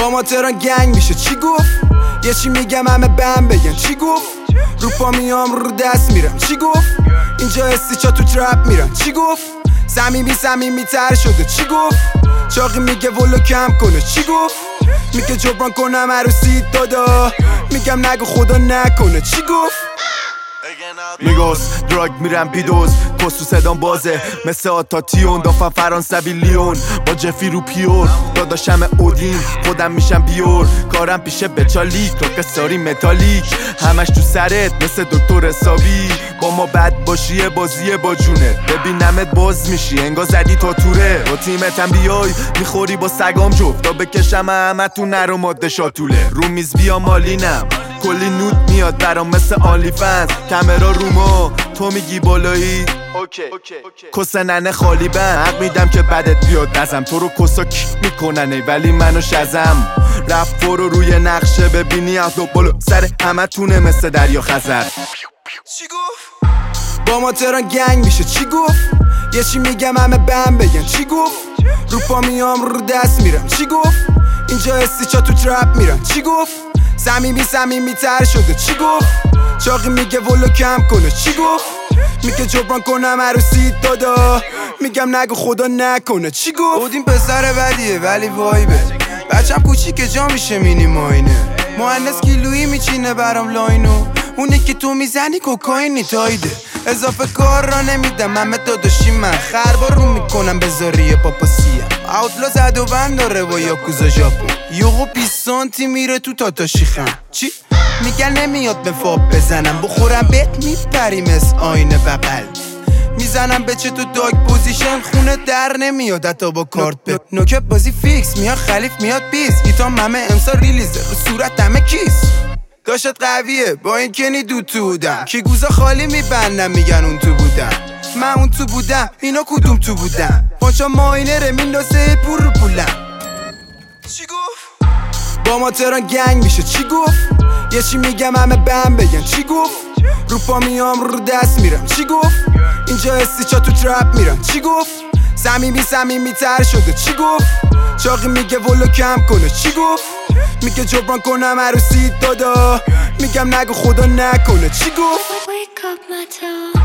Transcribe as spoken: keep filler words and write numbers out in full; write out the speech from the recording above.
با ما تهران گنگ میشه چی گفت؟ یه چی میگم همه بهم بگن چی گفت؟ رو پا میام رو دست میرم چی گفت؟ اینجا استیچا تو ترپ میرن چی گفت؟ صمیمی صمیمی تر شده چی گفت؟ چاقی میگه ولو کم کنه چی گفت؟ میگه جبران کنم عروسی دادا، میگم نگو خدا نکنه چی گفت؟ میگوس دراگ میرم بیدوز کسو صدام بازه مثل آتاتیون دافن فرانسوی لیون با جفی رو پیور داداشم اودین خودم میشم بیور کارم پیشه بچالیک راک ساری متالیک همش تو سرت مثل دکتر حسابی با ما بد باشی بازی با جونه ببینمت باز میشی انگار زدی تا توره با تیمتم بیای میخوری با سگام جفت تا بکشم همه تو نرو ماده شاتوله رو میز بیا مالینم کلی نوت میاد برام مثل آلی فنز کامرا رومو تو میگی بالایی اوکی کسه ننه خالی بند حق میدم که بدت بیاد دزم تو رو کسا کی میکنن ای ولی منو شزم رفت برو روی نقشه ببینی از دو بالو سر همه تونه مثل دریا خزر چی گفت؟ با ما تهران گنگ میشه چی گفت؟ یه چی میگم همه بهم بگن چی گفت؟ رو پا میام رو دست میرم چی گفت؟ اینجا استیچا تو ترپ میرن چی گفت؟ صمیمی صمیمی تر شده چی گفت؟ چاقی میگه ولو کم کنه چی گفت؟ میگه جبران کنم عروسی دادا، میگم نگو خدا نکنه چی گفت؟ اودین پسر بدیه ولی وایبه، بچم کوچیکه جا میشه مینی ماینه، مهندس کیلویی میچینه برام لاینو، اونی که تو میزنی کوکاینی تایده، اضافه کار را نمیدم همه داداشی من، خربا رو میکنم بذاری پاپاسیم، اوتلا زد و بند داره با یاکوزا ژاپن، یوغو بیست سانتی میره تو تاتاشی خم چی؟ میگن نمیاد به فاب بزنم بخورم بهت میپری مثل آینه بغل، میزنم به چه تو داگ پوزیشن خونه در نمیاد حتی با کارت به نوکه بازی فیکس میاد خلیف میاد بیس ایتام همه امسال ریلیزه رو صورت همه کیس داشت قویه با این کنی دو تو بودم کی گوزا خالی میبندم میگن اون تو بودم من اون تو بودم اینا کدوم تو بودم پانچا ماینره میندازه پور رو پولم چی گفت؟ با ما تهران گنگ میشه چی گفت؟ یه چی میگم همه بهم بگن چی گفت؟ رو پا میام رو دست میرم چی گفت؟ اینجا استیچا تو ترپ میرن چی گفت؟ صمیمی صمیمی تر شده چی گفت؟ چاقی میگه ولو کم کنه چی گفت؟ میگه جبران کنم عروسی دادا، میگم نگو خدا نکنه چی گفت؟